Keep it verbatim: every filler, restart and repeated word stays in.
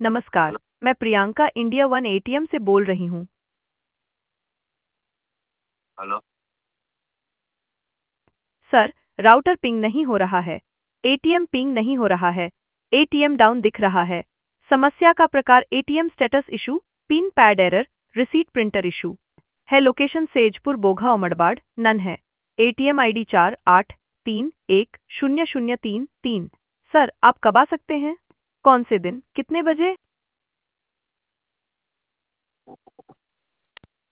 नमस्कार, मैं Priyanka India one ATM से बोल रही हूँ। हेलो। सर, राउटर पिंग नहीं हो रहा है। एटीएम पिंग नहीं हो रहा है। एटीएम डाउन दिख रहा है। समस्या का प्रकार ATM status issue, pin pad error, receipt printer issue है। लोकेशन सेजपुर बोघा उमड़बाड़ नन है। एटीएम आईडी चार आठ तीन एक शून्य शून्य तीन तीन। सर, आप कब आ सकते हैं? कौन से दिन, कितने बजे?